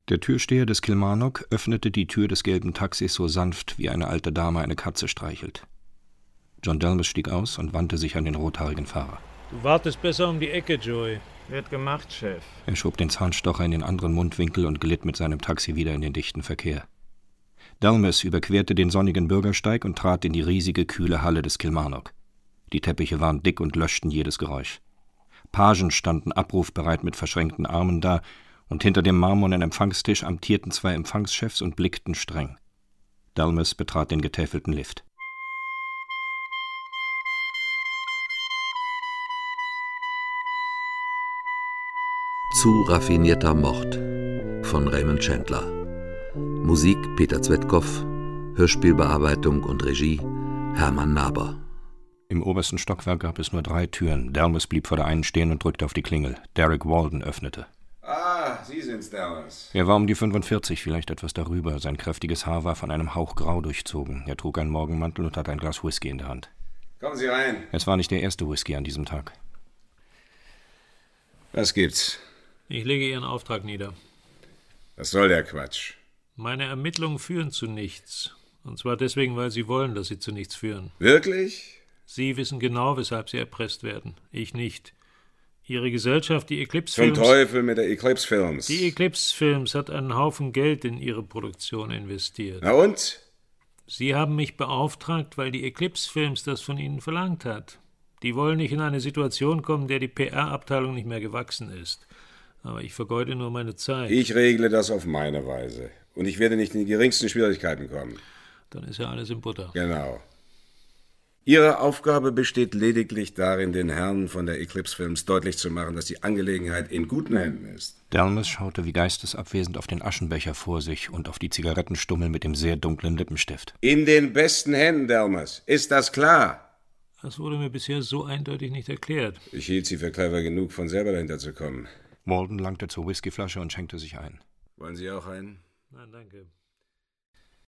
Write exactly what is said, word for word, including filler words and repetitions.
Der Türsteher des Kilmarnock öffnete die Tür des gelben Taxis so sanft, wie eine alte Dame eine Katze streichelt. John Delmas stieg aus und wandte sich an den rothaarigen Fahrer. Du wartest besser um die Ecke, Joey. Wird gemacht, Chef. Er schob den Zahnstocher in den anderen Mundwinkel und glitt mit seinem Taxi wieder in den dichten Verkehr. Delmas überquerte den sonnigen Bürgersteig und trat in die riesige, kühle Halle des Kilmarnock. Die Teppiche waren dick und löschten jedes Geräusch. Pagen standen abrufbereit mit verschränkten Armen da, und hinter dem marmornen Empfangstisch amtierten zwei Empfangschefs und blickten streng. Delmas betrat den getäfelten Lift. Zu raffinierter Mord von Raymond Chandler. Musik Peter Zwetkow, Hörspielbearbeitung und Regie Hermann Naber. Im obersten Stockwerk gab es nur drei Türen. Delmas blieb vor der einen stehen und drückte auf die Klingel. Derek Walden öffnete. Ah, Sie sind's, Delmas. Er war um die fünfundvierzig, vielleicht etwas darüber. Sein kräftiges Haar war von einem Hauch grau durchzogen. Er trug einen Morgenmantel und hatte ein Glas Whisky in der Hand. Kommen Sie rein. Es war nicht der erste Whisky an diesem Tag. Was gibt's? Ich lege Ihren Auftrag nieder. Was soll der Quatsch? Meine Ermittlungen führen zu nichts. Und zwar deswegen, weil Sie wollen, dass sie zu nichts führen. Wirklich? Sie wissen genau, weshalb Sie erpresst werden. Ich nicht. Ihre Gesellschaft, die Eclipse Films... Zum Teufel mit der Eclipse Films. Die Eclipse Films hat einen Haufen Geld in ihre Produktion investiert. Na und? Sie haben mich beauftragt, weil die Eclipse Films das von Ihnen verlangt hat. Die wollen nicht in eine Situation kommen, der die P R-Abteilung nicht mehr gewachsen ist. Aber ich vergeude nur meine Zeit. Ich regle das auf meine Weise. Und ich werde nicht in die geringsten Schwierigkeiten kommen. Dann ist ja alles in Butter. Genau. Ihre Aufgabe besteht lediglich darin, den Herren von der Eclipse Films deutlich zu machen, dass die Angelegenheit in guten Händen ist. Delmas schaute wie geistesabwesend auf den Aschenbecher vor sich und auf die Zigarettenstummel mit dem sehr dunklen Lippenstift. In den besten Händen, Delmas. Ist das klar? Das wurde mir bisher so eindeutig nicht erklärt. Ich hielt Sie für clever genug, von selber dahinter zu kommen. Walden langte zur Whiskyflasche und schenkte sich ein. Wollen Sie auch einen? Nein, danke.